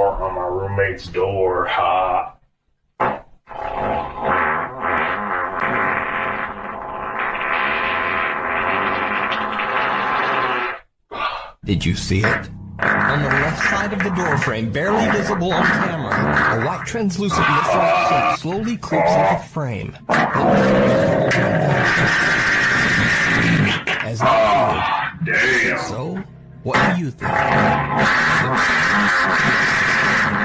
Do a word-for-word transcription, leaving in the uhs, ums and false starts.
farting on my roommate's door. Ha. Did you see it? On the left side of the doorframe, barely visible on camera, a white translucent mystery shape slowly creeps into frame. As it appeared. Damn. So, what do you think?